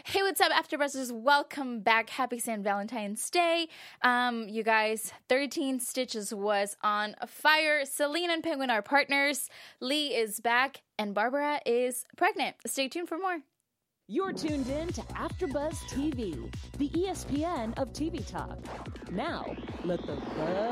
Hey, what's up, AfterBuzzers? Welcome back. Happy St. Valentine's Day. You guys, 13 Stitches was on fire. Selena and Penguin are partners. Lee is back, and Barbara is pregnant. Stay tuned for more. You're tuned in to AfterBuzz TV, the ESPN of TV talk. Now, let the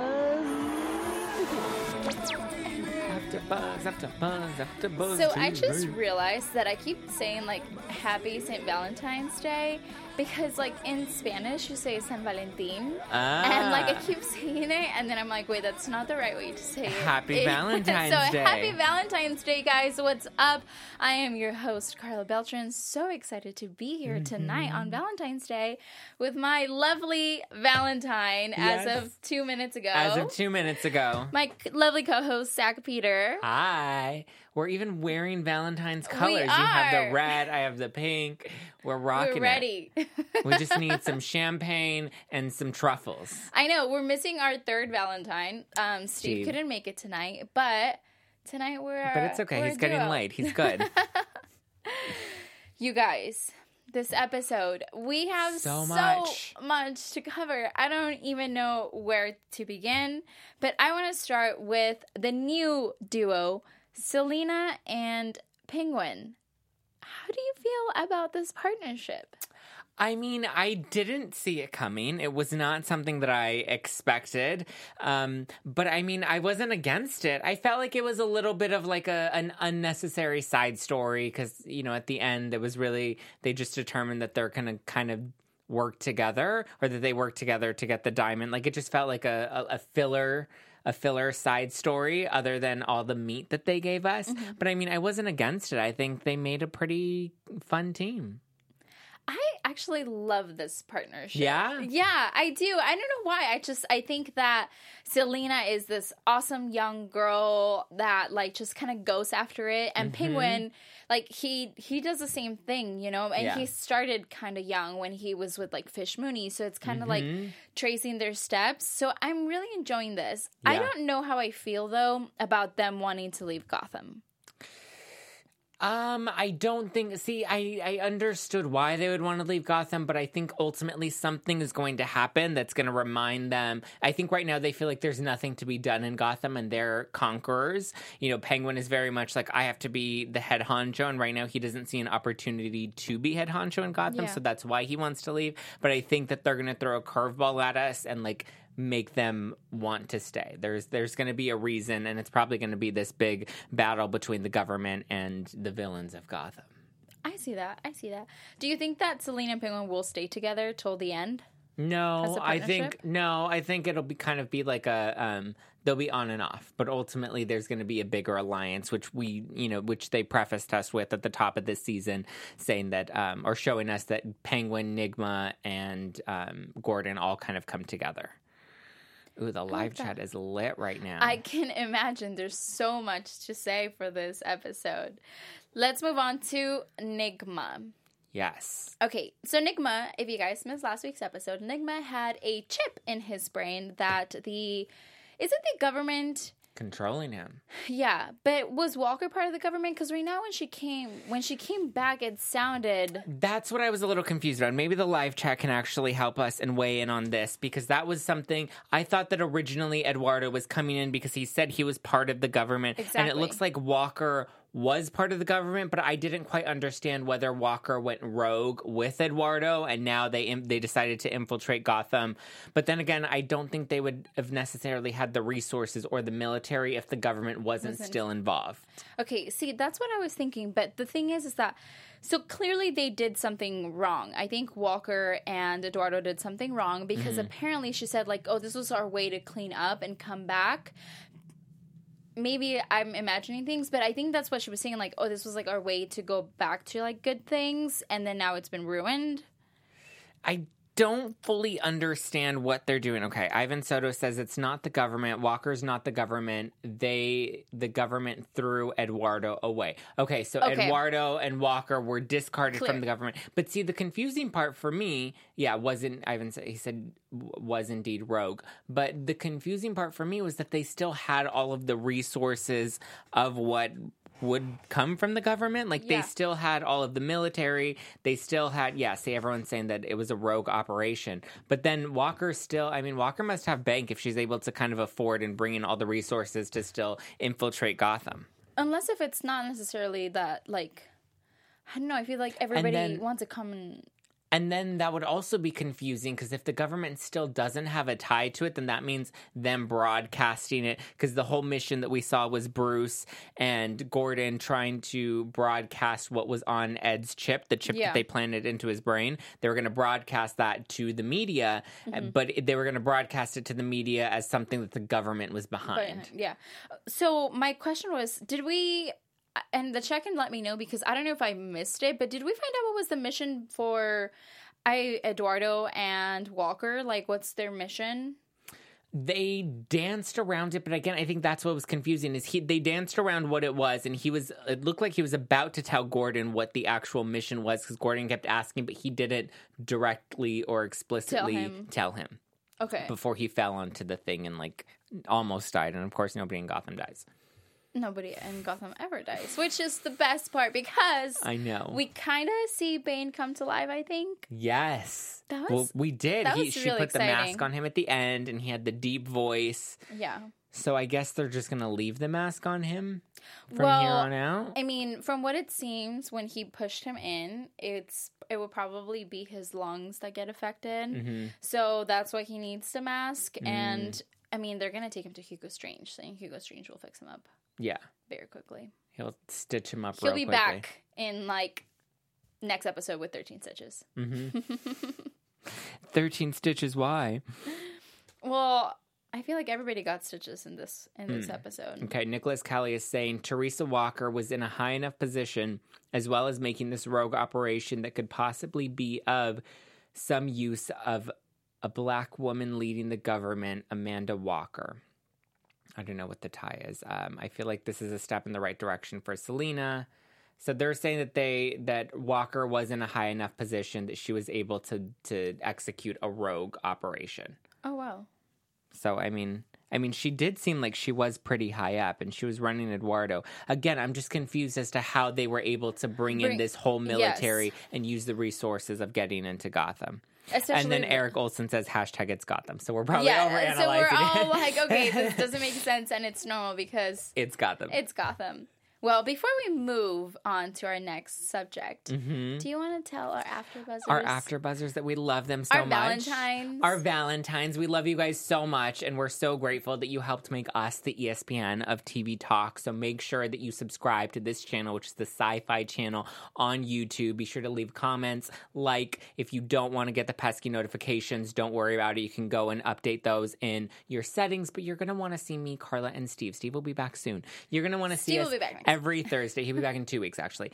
buzz begin. AfterBuzz. So I just realized that I keep saying like Happy St. Valentine's Day because like in Spanish you say San Valentin, and like I keep saying it, and then I'm like, wait, that's not the right way to say it. Happy Valentine's Day. Happy Valentine's Day, guys. What's up? I am your host, Carla Beltran. So excited to be here tonight on Valentine's Day with my lovely Valentine as of 2 minutes ago. My lovely co-host, Zach Peter. Hi. We're even wearing Valentine's colors. You have the red, I have the pink. We're rocking it. We're ready. We just need some champagne and some truffles. I know. We're missing our third Valentine. Steve couldn't make it tonight, but tonight we're... But it's okay. He's getting laid. He's good. You guys, this episode, we have so much to cover. I don't even know where to begin, but I want to start with the new duo, Selena and Penguin. How do you feel about this partnership? I mean, I didn't see it coming. It was not something that I expected. But I mean, I wasn't against it. I felt like it was a little bit of like an unnecessary side story because, you know, at the end, it was really, they just determined that they're going to kind of work together, or that they work together to get the diamond. Like, it just felt like a filler side story other than all the meat that they gave us. Mm-hmm. But I mean, I wasn't against it. I think they made a pretty fun team. I actually love this partnership. Yeah? Yeah, I do. I don't know why. I think that Selena is this awesome young girl that like just kind of goes after it. And Penguin, like he does the same thing, you know? And he started kind of young when he was with like Fish Mooney. So it's kind of like tracing their steps. So I'm really enjoying this. Yeah. I don't know how I feel though about them wanting to leave Gotham. I don't think, I understood why they would want to leave Gotham, but I think ultimately something is going to happen that's going to remind them. I think right now they feel like there's nothing to be done in Gotham and they're conquerors. You know, Penguin is very much like, I have to be the head honcho, and right now he doesn't see an opportunity to be head honcho in Gotham, so that's why he wants to leave. But I think that they're going to throw a curveball at us and like make them want to stay. There's going to be a reason, and it's probably going to be this big battle between the government and the villains of Gotham. I see that. Do you think that Selena and Penguin will stay together till the end? No, I think it'll be kind of be like they'll be on and off, but ultimately there's going to be a bigger alliance, which which they prefaced us with at the top of this season, saying that, or showing us that Penguin, Nigma, and Gordon all kind of come together. Ooh, the live chat is lit right now. I can imagine. There's so much to say for this episode. Let's move on to Nigma. Yes. Okay, so Nigma, if you guys missed last week's episode, Nigma had a chip in his brain that isn't the government controlling him? Yeah, but was Walker part of the government? Because right now when she came back, it sounded... That's what I was a little confused about. Maybe the live chat can actually help us and weigh in on this, because that was something... I thought that originally Eduardo was coming in because he said he was part of the government. Exactly. And it looks like Walker was part of the government, but I didn't quite understand whether Walker went rogue with Eduardo and now they decided to infiltrate Gotham. But then again, I don't think they would have necessarily had the resources or the military if the government wasn't still involved. Okay, see, that's what I was thinking. But the thing is that, so clearly they did something wrong. I think Walker and Eduardo did something wrong because apparently she said like, oh, this was our way to clean up and come back. Maybe I'm imagining things, but I think that's what she was saying, like, oh, this was, like, our way to go back to, like, good things, and then now it's been ruined. I don't fully understand what they're doing. Okay, Ivan Soto says it's not the government. Walker's not the government. The government threw Eduardo away. Okay, so Eduardo and Walker were discarded from the government. But see, the confusing part for me, wasn't Ivan. He said was indeed rogue. But the confusing part for me was that they still had all of the resources of what would come from the government. Like, they Yeah. still had all of the military. They still had, everyone's saying that it was a rogue operation. But then Walker Walker must have bank if she's able to kind of afford and bring in all the resources to still infiltrate Gotham. Unless if it's not necessarily that, like, I don't know, I feel like everybody wants to come And then that would also be confusing because if the government still doesn't have a tie to it, then that means them broadcasting it. Because the whole mission that we saw was Bruce and Gordon trying to broadcast what was on Ed's chip, the chip that they planted into his brain. They were going to broadcast that to the media, but they were going to broadcast it to the media as something that the government was behind. Yeah. So my question was, did we... And the check-in let me know because I don't know if I missed it, but did we find out what was the mission for Eduardo and Walker? Like, what's their mission? They danced around it, but again, I think that's what was confusing is they danced around what it was, and it looked like he was about to tell Gordon what the actual mission was because Gordon kept asking, but he didn't directly or explicitly tell him. Okay. Before he fell onto the thing and, like, almost died, and of course nobody in Gotham dies. Nobody in Gotham ever dies, which is the best part because I know we kind of see Bane come to life. I think yes, we did. She really put the exciting. mask on him at the end, and he had the deep voice. Yeah. So I guess they're just gonna leave the mask on him from here on out. I mean, from what it seems, when he pushed him in, it would probably be his lungs that get affected. Mm-hmm. So that's why he needs the mask. And I mean, they're gonna take him to Hugo Strange, saying Hugo Strange will fix him up. Yeah. Very quickly. He'll stitch him up He'll real be quickly. back in, like, next episode with 13 stitches. 13 stitches, why? Well, I feel like everybody got stitches in this episode. Okay, Nicholas Cali is saying Teresa Walker was in a high enough position as well as making this rogue operation that could possibly be of some use of a black woman leading the government, Amanda Walker. I don't know what the tie is. I feel like this is a step in the right direction for Selena. So they're saying that Walker was in a high enough position that she was able to execute a rogue operation. Oh, wow. So, I mean, she did seem like she was pretty high up, and she was running Eduardo. Again, I'm just confused as to how they were able to bring in this whole military and use the resources of getting into Gotham. And then Eric Olsen says #it's Gotham. So we're probably overanalyzing so we're all it. like, okay, this doesn't make sense, and it's normal because it's Gotham. It's Gotham. Well, before we move on to our next subject, do you want to tell our AfterBuzzers? Our AfterBuzzers that we love them so much. Our Valentines. We love you guys so much, and we're so grateful that you helped make us the ESPN of TV Talk. So make sure that you subscribe to this channel, which is the Sci-Fi channel on YouTube. Be sure to leave comments. Like, if you don't want to get the pesky notifications, don't worry about it. You can go and update those in your settings, but you're going to want to see me, Carla, and Steve. Steve will be back soon. You're going to want to see us every Thursday. He'll be back in 2 weeks, actually.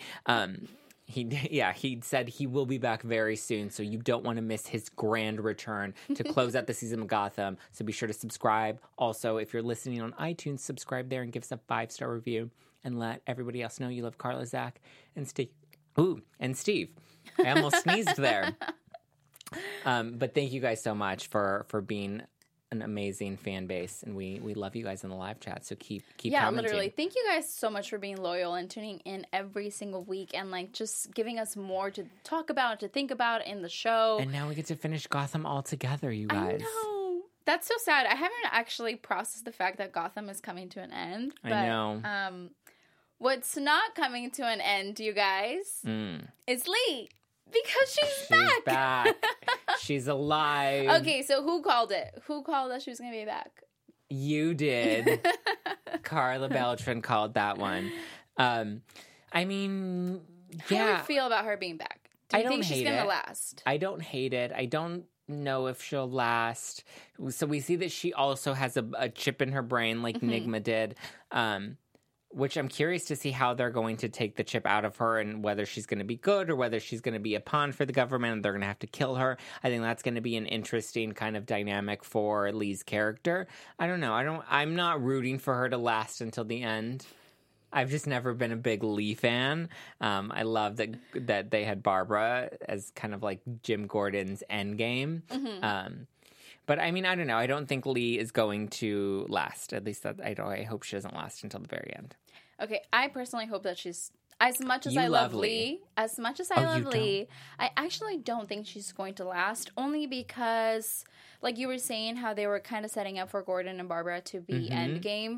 He said he will be back very soon, so you don't want to miss his grand return to close out the season of Gotham. So be sure to subscribe. Also, if you're listening on iTunes, subscribe there and give us a 5-star review and let everybody else know you love Carla, Zach, and Steve. Ooh, and Steve. I almost sneezed there. But thank you guys so much for being an amazing fan base, and we love you guys in the live chat, so keep commenting. Literally, thank you guys so much for being loyal and tuning in every single week and like just giving us more to talk about, to think about in the show. And now we get to finish Gotham all together, you guys. I know. That's so sad. I haven't actually processed the fact that Gotham is coming to an end. But, I know. What's not coming to an end, you guys, is Lee. Because she's back. She's alive. Okay, so who called it? Who called that she was going to be back? You did. Carla Beltran called that one. I mean, yeah. How do you feel about her being back? Do you think she's going to last? I don't hate it. I don't know if she'll last. So we see that she also has a chip in her brain like Nigma did. Which I'm curious to see how they're going to take the chip out of her and whether she's going to be good or whether she's going to be a pawn for the government and they're going to have to kill her. I think that's going to be an interesting kind of dynamic for Lee's character. I don't know. I'm not rooting for her to last until the end. I've just never been a big Lee fan. I love that they had Barbara as kind of like Jim Gordon's endgame. But I mean, I don't know. I don't think Lee is going to last. At least I hope she doesn't last until the very end. Okay, I personally hope that she's... As much as You I love love Lee, as much as I Oh, you love Lee, I actually don't think she's going to last. Only because, like you were saying, how they were kind of setting up for Gordon and Barbara to be endgame.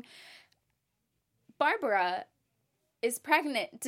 Barbara is pregnant.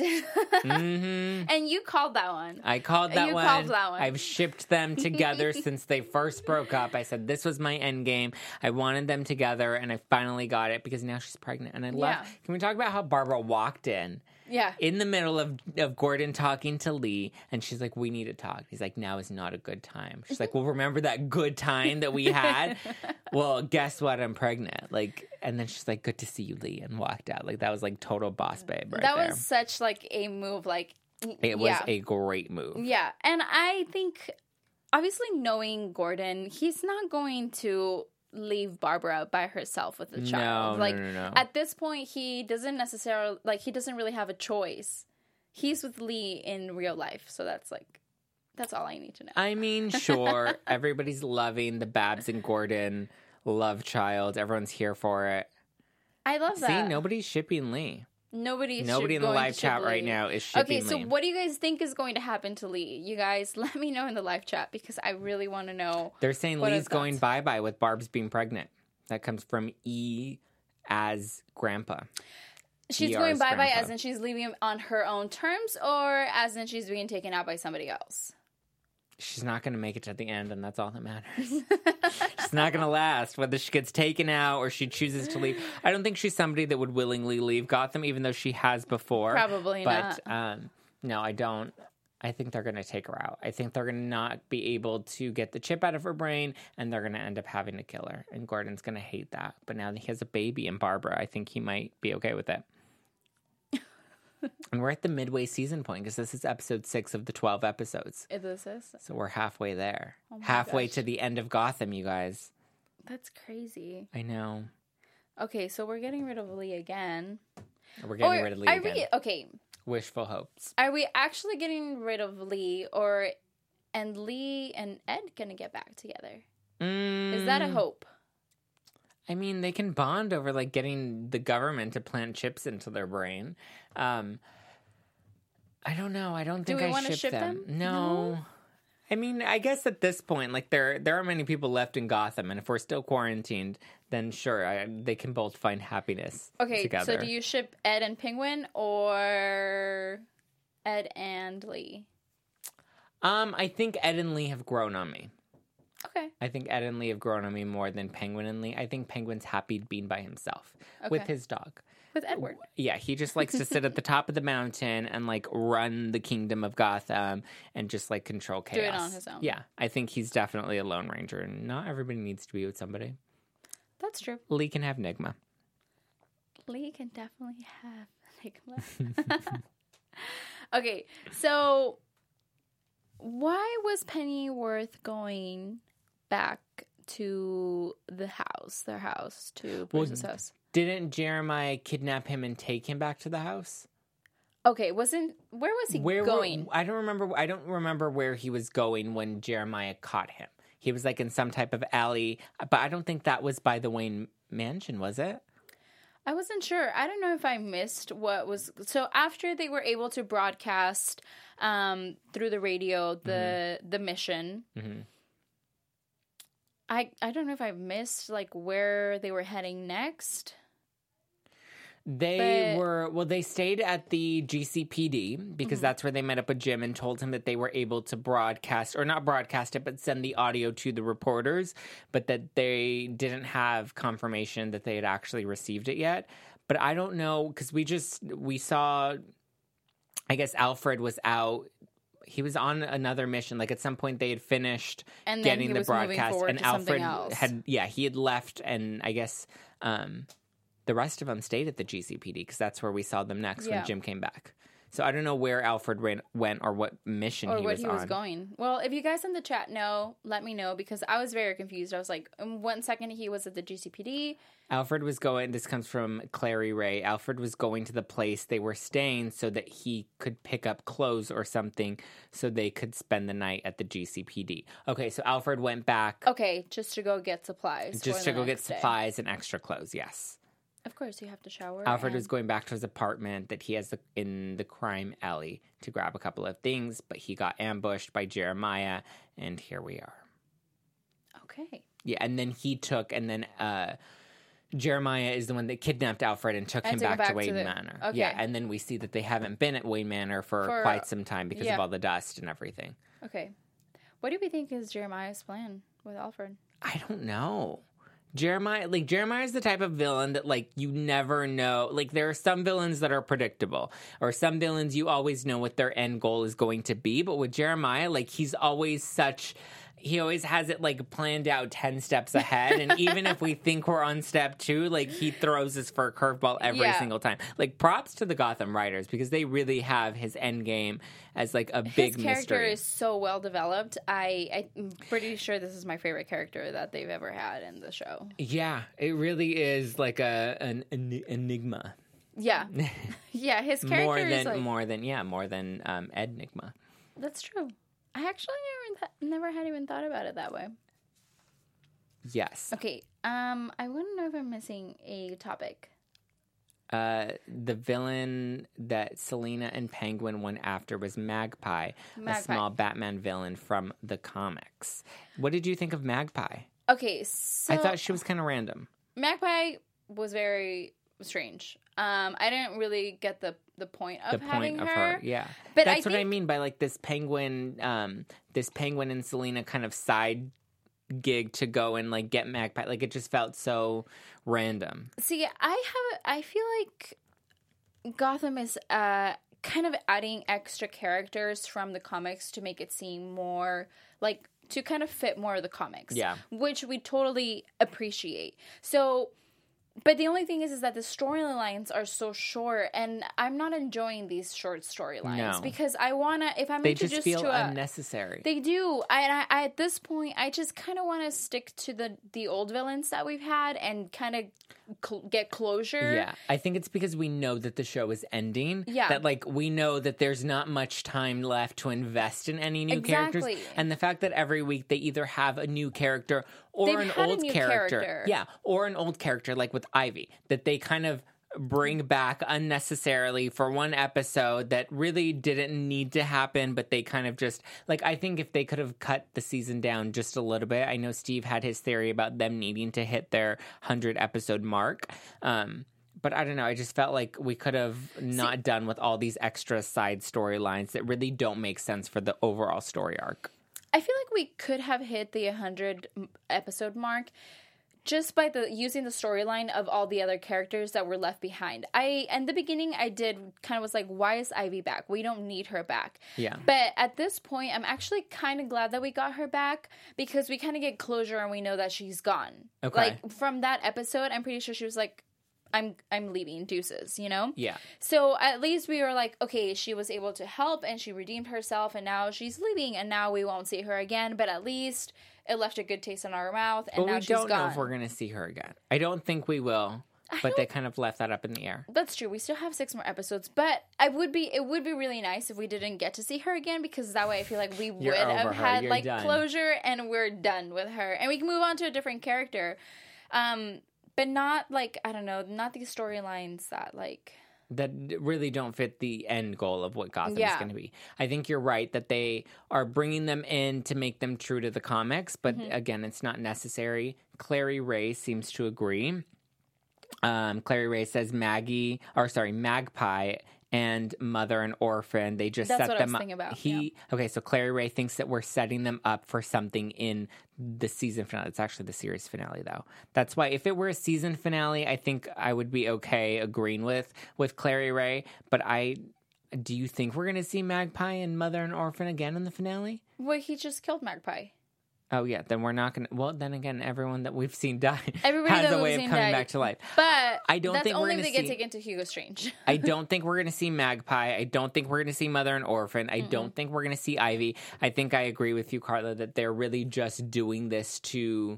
And you called that one. I called that You one. called that one. I've shipped them together since they first broke up. I said this was my end game. I wanted them together, and I finally got it because now she's pregnant. And I love... Yeah. Can we talk about how Barbara walked in the middle of Gordon talking to Lee, and she's like, we need to talk. He's like, now is not a good time. She's like, well, remember that good time that we had? Well, guess what? I'm pregnant. Like, and then she's like, good to see you, Lee, and walked out. Like, that was like total boss babe right That there. was such like a move. Like, It was a great move. Yeah, and I think, obviously knowing Gordon, he's not going to leave Barbara by herself with the child. No. At this point, he doesn't necessarily, like, he doesn't really have a choice. He's with Lee in real life, so that's all I need to know. I mean, sure, everybody's loving the Babs and Gordon love child. Everyone's here for it. I love that. See, nobody's shipping Lee. Nobody in the live chat right now is shipping Okay, so Lee. what do you guys think is going to happen to Lee? You guys, let me know in the live chat because I really want to know. They're saying what Lee's are going thoughts? bye-bye with Barb's being pregnant. That comes from E as grandpa. She's ER's going bye-bye grandpa. as in she's leaving on her own terms or as in she's being taken out by somebody else? She's not going to make it to the end, and that's all that matters. She's not going to last, whether she gets taken out or she chooses to leave. I don't think she's somebody that would willingly leave Gotham, even though she has before. Probably but, not. No, I don't. I think they're going to take her out. I think they're going to not be able to get the chip out of her brain, and they're going to end up having to kill her. And Gordon's going to hate that. But now that he has a baby in Barbara, I think he might be okay with it. And we're at the midway season point because this is episode 6 of the 12 episodes. This is? So we're halfway there. Oh my halfway gosh. to the end of Gotham, you guys. That's crazy. I know. Okay, so we're getting rid of Lee again. We're getting rid of Lee again. Okay, Wishful hopes. are we actually getting rid of Lee and Lee and Ed gonna get back together? Is that a hope? I mean, they can bond over like getting the government to plant chips into their brain. I don't know. I don't think we I wanna ship ship them. them? No. I mean, I guess at this point, like there aren't many people left in Gotham, and if we're still quarantined, then sure, they can both find happiness. Okay, together. so do you ship Ed and Penguin or Ed and Lee? I think Ed and Lee have grown on me. Okay. I think Ed and Lee have grown on me more than Penguin and Lee. I think Penguin's happy being by himself with Okay. his dog. With Edward. Yeah, he just likes to sit at the top of the mountain and like run the kingdom of Gotham and just like control chaos. Do it on his own. Yeah, I think he's definitely a Lone Ranger, and not everybody needs to be with somebody. That's true. Lee can have Nigma. Lee can definitely have Nigma. Okay, so why was Pennyworth going back to their house, to Bruce's house? Didn't Jeremiah kidnap him and take him back to the house? Okay, where was he going? I don't remember where he was going when Jeremiah caught him. He was like in some type of alley, but I don't think that was by the Wayne Mansion, was it? I wasn't sure. I don't know if I missed what was... So after they were able to broadcast through the radio the mission, I don't know if I missed like where they were heading next. They stayed at the GCPD because that's where they met up with Jim and told him that they were able to broadcast, or not broadcast it, but send the audio to the reporters, but that they didn't have confirmation that they had actually received it yet. But I don't know, because we saw, I guess Alfred was out. He was on another mission. Like at some point they had finished And then getting he the was moving broadcast, forward and to something Alfred else. he had left, and I guess the rest of them stayed at the GCPD because that's where we saw them next when Yeah. Jim came back. So I don't know where Alfred went or what mission Or he what was he on. was going. Well, if you guys in the chat know, let me know, because I was very confused. I was like, in 1 second he was at the GCPD. Alfred was going, this comes from Clary Ray, Alfred was going to the place they were staying so that he could pick up clothes or something so they could spend the night at the GCPD. Okay, so Alfred went back Okay, just to go get supplies. just for to the go get next day. supplies and extra clothes, yes. Of course, you have to shower. Alfred was going back to his apartment that he has in the crime alley to grab a couple of things, but he got ambushed by Jeremiah, and here we are. Okay. Yeah, and then Jeremiah is the one that kidnapped Alfred and took him back to Wayne Manor. Okay. Yeah, and then we see that they haven't been at Wayne Manor for quite some time because of all the dust and everything. Okay. What do we think is Jeremiah's plan with Alfred? I don't know. Jeremiah is the type of villain that, like, you never know. Like, there are some villains that are predictable, or some villains you always know what their end goal is going to be. But with Jeremiah, like, he always has it, like, planned out 10 steps ahead. And even if we think we're on step 2, like, he throws us for a curveball every single time. Like, props to the Gotham writers, because they really have his end game as, like, a big mystery. His character is so well developed. I'm pretty sure this is my favorite character that they've ever had in the show. Yeah, it really is like an enigma. Yeah. Yeah, his character is like... More than Enigma. That's true. I actually never had even thought about it that way. Yes. Okay. I want to know if I'm missing a topic. The villain that Selina and Penguin went after was Magpie, a small Batman villain from the comics. What did you think of Magpie? Okay, so... I thought she was kind of random. Magpie was very strange. I didn't really get the point of having her. Yeah. But that's what I mean by, like, this penguin and Selina kind of side gig to go and, like, get Magpie. Like, it just felt so random. See, I feel like Gotham is kind of adding extra characters from the comics to make it seem more like, to kind of fit more of the comics. Yeah. Which we totally appreciate. So, but the only thing is that the storylines are so short, and I'm not enjoying these short storylines. No. Because I want to, if I'm introduced to... They just feel unnecessary. They do. I at this point, I just kind of want to stick to the old villains that we've had and kind of get closure. Yeah. I think it's because we know that the show is ending. Yeah. That, like, we know that there's not much time left to invest in any new characters. And the fact that every week they either have a new character or an old character. Yeah. Or an old character, like with Ivy, that they kind of bring back unnecessarily for one episode that really didn't need to happen, but they kind of just, like, I think if they could have cut the season down just a little bit, I know Steve had his theory about them needing to hit their 100 episode mark. But I don't know, I just felt like we could have not done with all these extra side storylines that really don't make sense for the overall story arc. I feel like we could have hit the 100 episode mark just by using the storyline of all the other characters that were left behind. In the beginning, I did kind of was like, why is Ivy back? We don't need her back. Yeah. But at this point, I'm actually kind of glad that we got her back because we kind of get closure and we know that she's gone. Okay. Like, from that episode, I'm pretty sure she was like, I'm leaving, deuces, you know? Yeah. So at least we were like, okay, she was able to help and she redeemed herself and now she's leaving and now we won't see her again, but at least it left a good taste in our mouth and now she's gone. But we don't know if we're going to see her again. I don't think we will, but they kind of left that up in the air. That's true. We still have 6 more episodes, but it would be really nice if we didn't get to see her again because that way I feel like we would have had like closure and we're done with her and we can move on to a different character. But not, like, I don't know, not these storylines that, like... that really don't fit the end goal of what Gotham is going to be. I think you're right that they are bringing them in to make them true to the comics, but again, it's not necessary. Clary Ray seems to agree. Clary Ray says Magpie and Mother and Orphan, they just set them up. About. Okay, so Clary Ray thinks that we're setting them up for something in the season finale. It's actually the series finale, though. That's why if it were a season finale, I think I would be okay agreeing with Clary Ray. But do you think we're going to see Magpie and Mother and Orphan again in the finale? Well, he just killed Magpie. Oh, yeah, then we're not going to... Well, then again, everyone that we've seen die Everybody has a way of coming back to life. But I don't think only if they get taken to Hugo Strange. I don't think we're going to see Magpie. I don't think we're going to see Mother and Orphan. I don't think we're going to see Ivy. I think I agree with you, Carla, that they're really just doing this to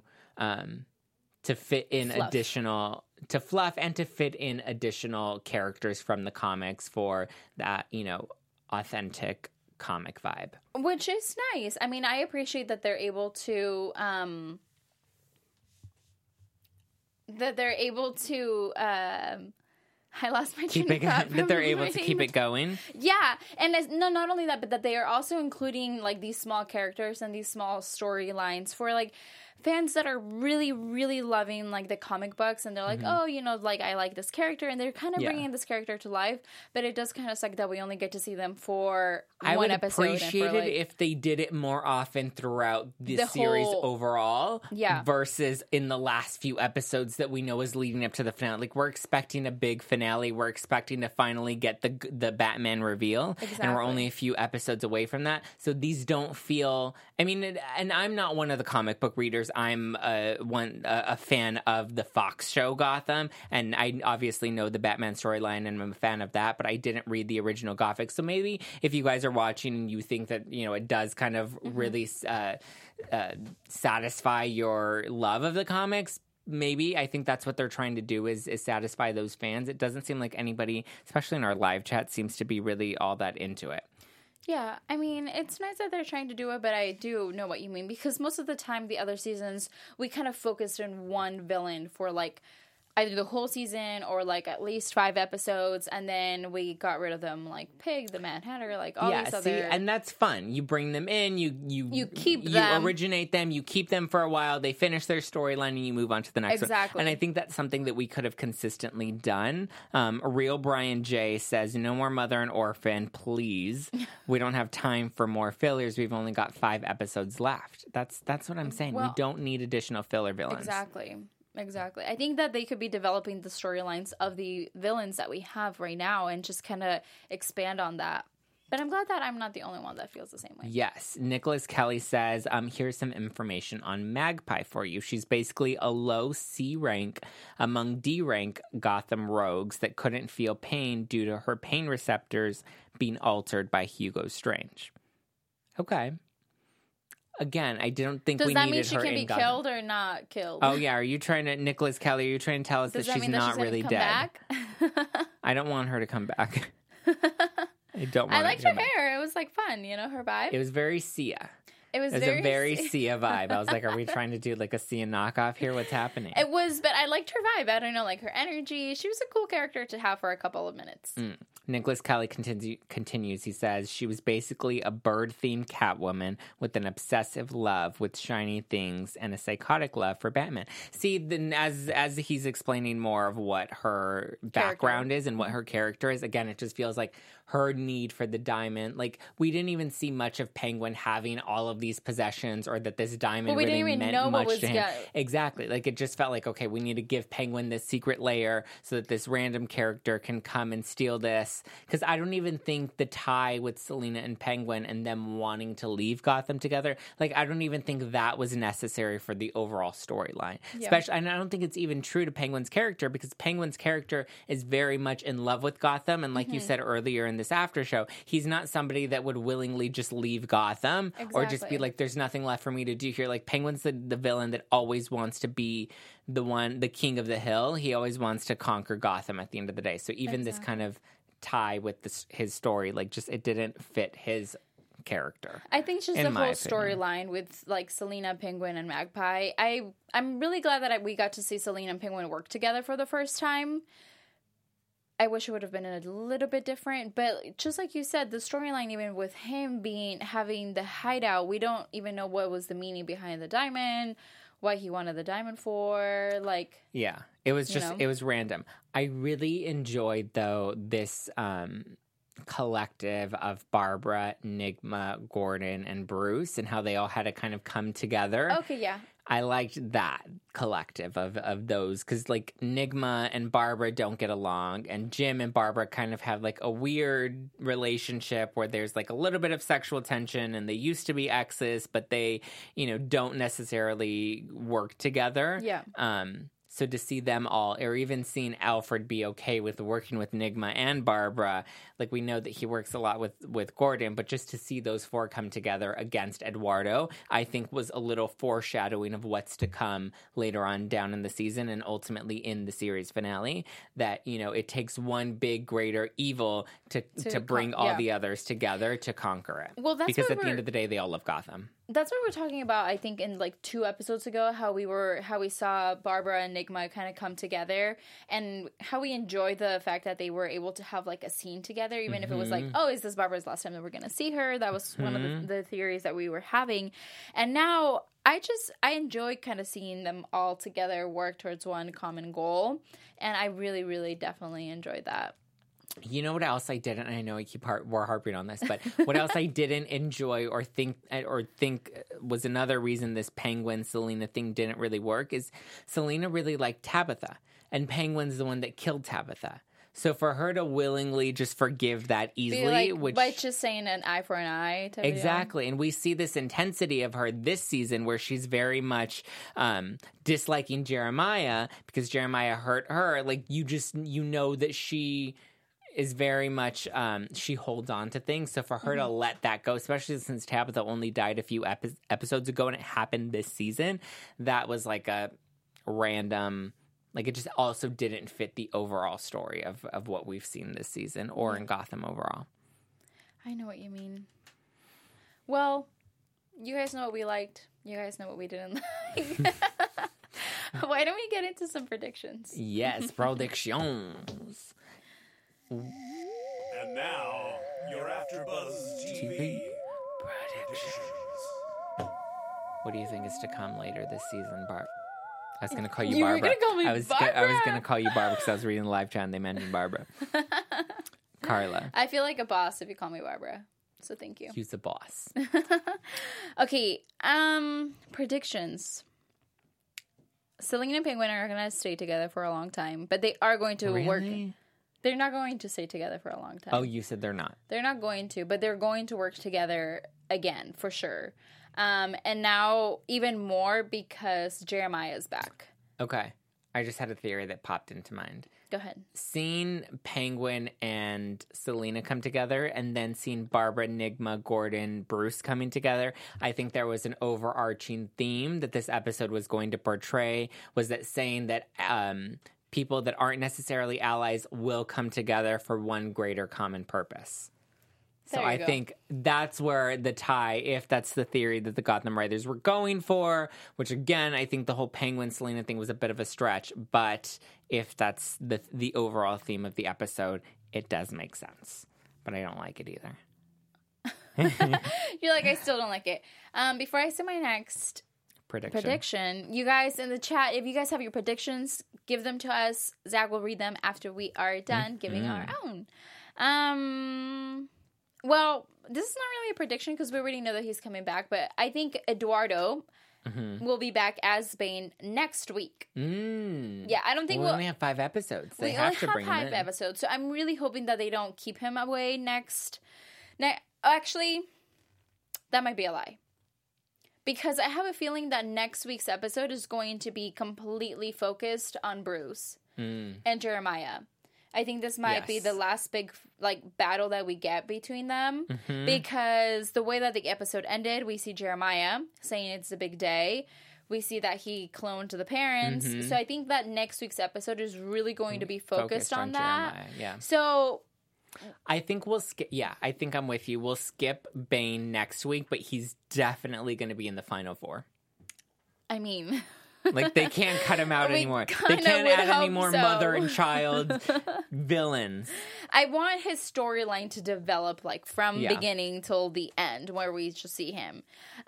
fit in additional... to fluff and to fit in additional characters from the comics for that, authentic comic vibe, which is nice. I mean, I appreciate that they're able to that they're able to. I lost my train Keep it, of thought. that they're able to keep it going. Yeah, and not only that, but that they are also including like these small characters and these small storylines for like fans that are really, really loving like the comic books, and they're like, oh, you know, like I like this character, and they're kind of bringing this character to life. But it does kind of suck that we only get to see them for one episode. I would appreciate it if they did it more often throughout the series overall, versus in the last few episodes that we know is leading up to the finale. Like we're expecting a big finale, we're expecting to finally get the Batman reveal, and we're only a few episodes away from that. So these don't feel. I mean, and I'm not one of the comic book readers. I'm a fan of the Fox show Gotham, and I obviously know the Batman storyline, and I'm a fan of that, but I didn't read the original Gothic. So maybe if you guys are watching and you think that, you know, it does kind of really satisfy your love of the comics, maybe I think that's what they're trying to do is satisfy those fans. It doesn't seem like anybody, especially in our live chat, seems to be really all that into it. Yeah, I mean, it's nice that they're trying to do it, but I do know what you mean, because most of the time, the other seasons, we kind of focused on one villain for, like, either the whole season or, like, at least 5 episodes, and then we got rid of them, like Pig, the Mad Hatter, like, all these other... Yeah, and that's fun. You bring them in, you keep them. You originate them, you keep them for a while, they finish their storyline, and you move on to the next one. Exactly. And I think that's something that we could have consistently done. Real Brian J says, no more Mother and Orphan, please. We don't have time for more fillers. We've only got 5 episodes left. That's what I'm saying. We don't need additional filler villains. Exactly. I think that they could be developing the storylines of the villains that we have right now and just kind of expand on that. But I'm glad that I'm not the only one that feels the same way. Yes. Nicholas Kelly says, here's some information on Magpie for you. She's basically a low C rank among D rank Gotham rogues that couldn't feel pain due to her pain receptors being altered by Hugo Strange. Okay. Again, I don't think we needed her in Gotham. Does that mean she can be killed or not killed? Oh, yeah. Are you trying to, Nicholas Kelly, are you trying to tell us that she's not really dead? Back? I don't want her to come back. I don't want I liked her hair. It was, like, fun, you know, her vibe. It was very Sia. It was a very Sia vibe. I was like, are we trying to do, like, a Sia knockoff here? What's happening? It was, but I liked her vibe. I don't know, like, her energy. She was a cool character to have for a couple of minutes. Nicholas Kelly continues. He says, she was basically a bird-themed Catwoman with an obsessive love with shiny things and a psychotic love for Batman. See, then as he's explaining more of what her background is and what her character is, again, it just feels like her need for the diamond. Like, we didn't even see much of Penguin having all of these possessions, or that this diamond really meant much to him. Exactly. Like, it just felt like, okay, we need to give Penguin this secret layer so that this random character can come and steal this. Because I don't even think the tie with Selina and Penguin and them wanting to leave Gotham together, like, I don't even think that was necessary for the overall storyline. Yeah. Especially, and I don't think it's even true to Penguin's character, because Penguin's character is very much in love with Gotham. And like you said earlier in this after show, he's not somebody that would willingly just leave Gotham or just be like, there's nothing left for me to do here. Like, Penguin's the villain that always wants to be the king of the hill. He always wants to conquer Gotham at the end of the day. So even this kind of tie with his story, like, just it didn't fit his character. I think just the whole storyline with, like, Selina, Penguin, and Magpie. I'm really glad that we got to see Selina and Penguin work together for the first time. I wish it would have been a little bit different, but just like you said, the storyline, even with him having the hideout, we don't even know what was the meaning behind the diamond, what he wanted the diamond for, like... Yeah, it was just, it was random. I really enjoyed, though, this collective of Barbara, Nigma, Gordon, and Bruce, and how they all had to kind of come together. Okay, yeah. I liked that collective of those, because, like, Nigma and Barbara don't get along, and Jim and Barbara kind of have, like, a weird relationship where there's, like, a little bit of sexual tension, and they used to be exes, but they, don't necessarily work together. Yeah. So to see them all, or even seeing Alfred be okay with working with Nigma and Barbara, like, we know that he works a lot with Gordon, but just to see those 4 come together against Eduardo, I think was a little foreshadowing of what's to come later on down in the season and ultimately in the series finale, that, it takes one big greater evil to bring all the others together to conquer it. Well, that's because at the end of the day, they all love Gotham. That's what we were talking about, I think, in like 2 episodes ago, how we saw Barbara and Nigma kind of come together, and how we enjoyed the fact that they were able to have like a scene together, even if it was like, oh, is this Barbara's last time that we're going to see her? That was one of the theories that we were having. And now I enjoy kind of seeing them all together work towards one common goal. And I really, really definitely enjoyed that. You know what else I didn't? I know we're harping on this, but what else I didn't enjoy or think was another reason this Penguin Selena thing didn't really work is Selena really liked Tabitha, and Penguin's the one that killed Tabitha. So for her to willingly just forgive that easily, by just saying an eye for an eye type exactly, and we see this intensity of her this season where she's very much disliking Jeremiah because Jeremiah hurt her. Like you know that she is very much, she holds on to things. So for her to let that go, especially since Tabitha only died a few episodes ago and it happened this season, that was like a random, like it just also didn't fit the overall story of what we've seen this season or in Gotham overall. I know what you mean. Well, you guys know what we liked. You guys know what we didn't like. Why don't we get into some predictions? Yes, predictions. And now, your AfterBuzz TV predictions. What do you think is to come later this season, Barb? I was going to call you You Barbara. were going to call me I was going to call you Barbara because I was reading the live chat and they mentioned Barbara. Carla. I feel like a boss if you call me Barbara. So thank you. Use the boss. Okay, predictions. Selena and Penguin are going to stay together for a long time, but they are going to work. They're not going to stay together for a long time. Oh, you said they're not. They're not going to, but they're going to work together again, for sure. And now even more because Jeremiah is back. Okay. I just had a theory that popped into mind. Go ahead. Seeing Penguin and Selena come together and then seeing Barbara, Nigma, Gordon, Bruce coming together, I think there was an overarching theme that this episode was going to portray, was that saying that people that aren't necessarily allies will come together for one greater common purpose. So I think that's where the tie, if that's the theory that the Gotham writers were going for, which again, I think the whole Penguin-Selena thing was a bit of a stretch, but if that's the overall theme of the episode, it does make sense. But I don't like it either. You're like, I still don't like it. Before I say my next prediction, you guys in the chat, if you guys have your predictions, give them to us. Zach will read them after we are done giving our own. Well, this is not really a prediction because we already know that he's coming back, but I think Eduardo will be back as Bane next week. Yeah, I don't think we only have 5 episodes. They have to bring him in. 5 episodes, so I'm really hoping that they don't keep him away next. Actually, that might be a lie. Because I have a feeling that next week's episode is going to be completely focused on Bruce and Jeremiah. I think this might be the last big battle that we get between them because the way that the episode ended, we see Jeremiah saying it's a big day. We see that he cloned the parents. So I think that next week's episode is really going to be focused on that. Jeremiah, yeah. So I think we'll skip. Yeah, I think I'm with you. We'll skip Bane next week, but he's definitely going to be in the final 4. I mean, like they can't cut him out anymore. They can't add any more mother and child villains. I want his storyline to develop from beginning till the end, where we just see him.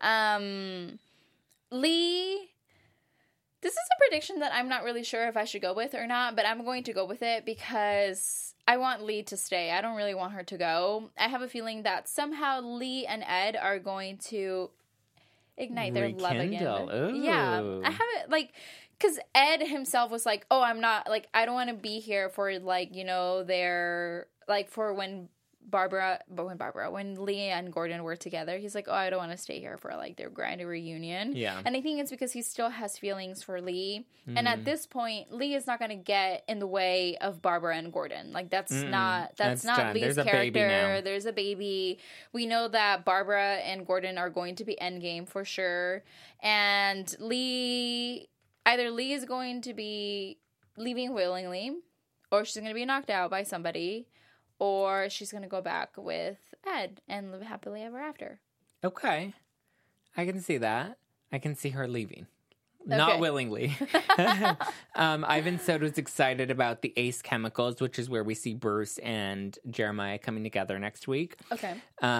Lee. This is a prediction that I'm not really sure if I should go with or not, but I'm going to go with it because I want Lee to stay. I don't really want her to go. I have a feeling that somehow Lee and Ed are going to ignite their love again. Ooh. Yeah. I have it because Ed himself was like, oh, I'm not, I don't want to be here for, their, for when Lee and Gordon were together, he's like, oh, I don't want to stay here for their grand reunion. Yeah. And I think it's because he still has feelings for Lee. And at this point, Lee is not going to get in the way of Barbara and Gordon. That's not done. Lee's There's character. There's a baby. We know that Barbara and Gordon are going to be endgame for sure. And either Lee is going to be leaving willingly, or she's going to be knocked out by somebody, or she's going to go back with Ed and live happily ever after. Okay. I can see that. I can see her leaving. Not Okay. willingly. Ivan Soto's excited about the Ace Chemicals, which is where we see Bruce and Jeremiah coming together next week. Okay.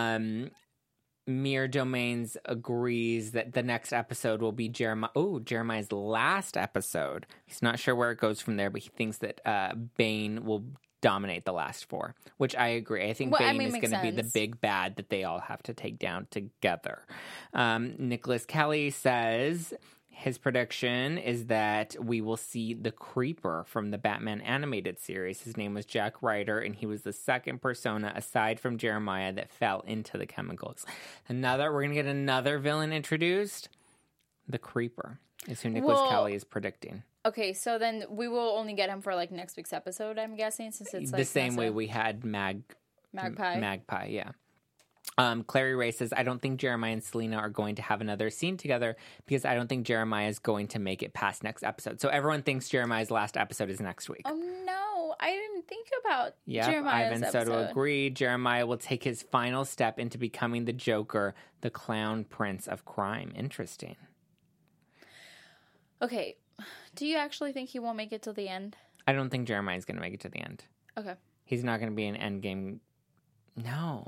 Mir Domains agrees that the next episode will be Jeremiah's last episode. He's not sure where it goes from there, but he thinks that Bane will dominate the last 4, which I agree. I think Bane is going to be the sense. big bad that they all have to take down together. Nicholas Kelly says his prediction is that we will see the Creeper from the Batman animated series. His name was Jack Ryder, and he was the second persona aside from Jeremiah that fell into the chemicals. We're going to get another villain introduced. The Creeper is who Nicholas Kelly is predicting. Okay, so then we will only get him for like next week's episode, I'm guessing, since it's like The same way massive. we had Magpie. Magpie, yeah. Clary Ray says, I don't think Jeremiah and Selena are going to have another scene together because I don't think Jeremiah is going to make it past next episode. So everyone thinks Jeremiah's last episode is next week. Oh no, I didn't think about Yep, Jeremiah's Ivan Soto episode. agreed. Jeremiah will take his final step into becoming the Joker, the clown prince of crime. Interesting. Okay, do you actually think he won't make it till the end? I don't think Jeremiah's going to make it to the end. Okay. He's not going to be an endgame. No.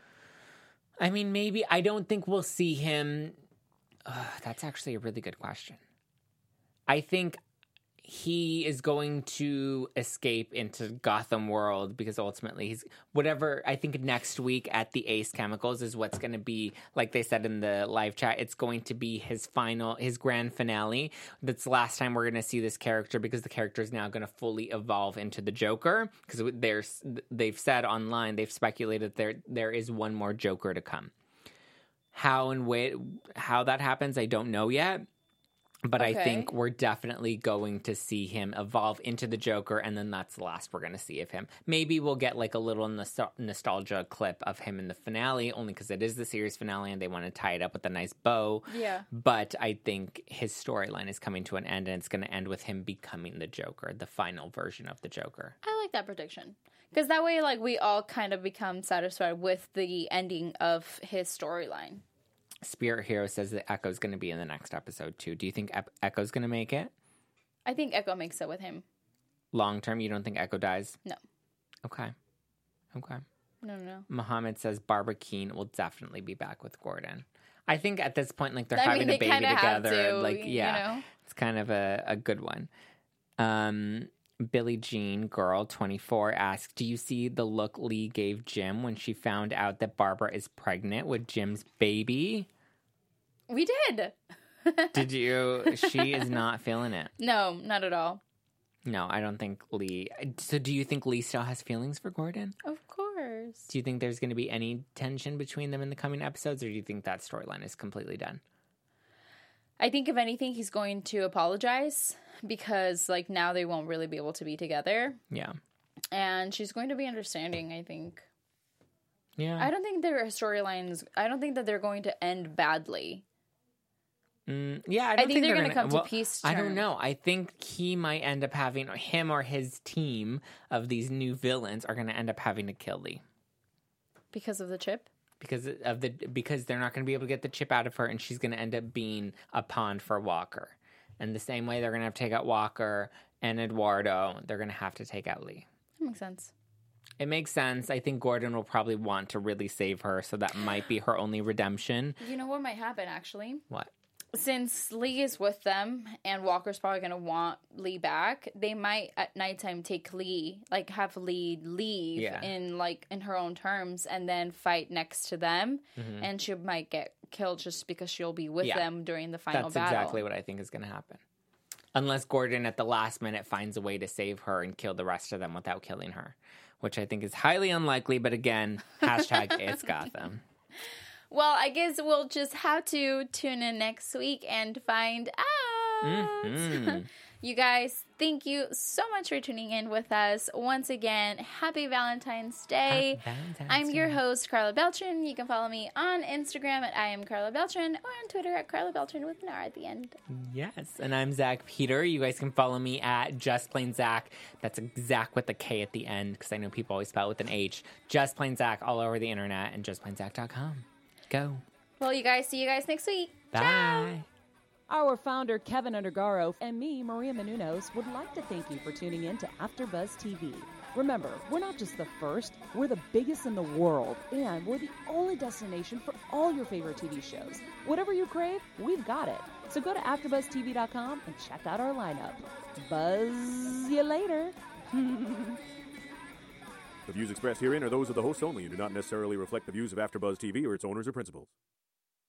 I mean, maybe. I don't think we'll see him. That's actually a really good question. I think he is going to escape into Gotham World because ultimately he's whatever. I think next week at the Ace Chemicals is what's going to be, like they said in the live chat, it's going to be his grand finale. That's the last time we're going to see this character because the character is now going to fully evolve into the Joker because they've said online, they've speculated there is one more Joker to come. How that happens, I don't know yet. But Okay. I think we're definitely going to see him evolve into the Joker, and then that's the last we're going to see of him. Maybe we'll get like a little nostalgia clip of him in the finale, only because it is the series finale and they want to tie it up with a nice bow. Yeah. But I think his storyline is coming to an end, and it's going to end with him becoming the Joker, the final version of the Joker. I like that prediction. Because that way, like, we all kind of become satisfied with the ending of his storyline. Spirit Hero says that Echo's going to be in the next episode, too. Do you think Echo's going to make it? I think Echo makes it with him. Long term, you don't think Echo dies? No. Okay. No. Muhammad says Barbara Keene will definitely be back with Gordon. I think at this point, like, they're I mean, having they a baby kinda have together. to, Like, yeah, you know? it's kind of a good one. Billie Jean Girl 24 asks, do you see the look Lee gave Jim when she found out that Barbara is pregnant with Jim's baby? We did. Did you? She is not feeling it. No, not at all. No, I don't think Lee. So do you think Lee still has feelings for Gordon? Of course. Do you think there's going to be any tension between them in the coming episodes, or do you think that storyline is completely done? I think if anything, he's going to apologize because, like, now they won't really be able to be together. Yeah. And she's going to be understanding, I think. Yeah. I don't think their storylines, I don't think that they're going to end badly. Yeah, I I don't think they're going gonna come to peace I don't terms. know. I think he might end up having, him or his team of these new villains are going to end up having to kill Lee. Because of the chip? Because they're not going to be able to get the chip out of her, and she's going to end up being a pawn for Walker. And the same way they're going to have to take out Walker and Eduardo, they're going to have to take out Lee. That makes sense. It makes sense. I think Gordon will probably want to really save her, so that might be her only redemption. You know what might happen, actually? What? Since Lee is with them and Walker's probably going to want Lee back, they might at nighttime take Lee, like have Lee leave in her own terms and then fight next to them. Mm-hmm. And she might get killed just because she'll be with them during the final That's battle. exactly what I think is going to happen. Unless Gordon at the last minute finds a way to save her and kill the rest of them without killing her, which I think is highly unlikely. But again, hashtag it's Gotham. Well, I guess we'll just have to tune in next week and find out. Mm-hmm. You guys, thank you so much for tuning in with us. Once again, happy Valentine's Day. Happy Valentine's I'm your Day. host, Carla Beltran. You can follow me on Instagram at I am Carla Beltran or on Twitter at Carla Beltran with an R at the end. Yes, and I'm Zach Peter. You guys can follow me at Just Plain Zach. That's Zach with a K at the end because I know people always spell it with an H. Just Plain Zach all over the internet and justplainzach.com. Go. Well, you guys, see you guys next week. Bye. Our founder, Kevin Undergaro, and me, Maria Menounos, would like to thank you for tuning in to AfterBuzz TV. Remember, we're not just the first, we're the biggest in the world, and we're the only destination for all your favorite TV shows. Whatever you crave, we've got it. So go to AfterBuzzTV.com and check out our lineup. Buzz you later. The views expressed herein are those of the hosts only and do not necessarily reflect the views of AfterBuzz TV or its owners or principals.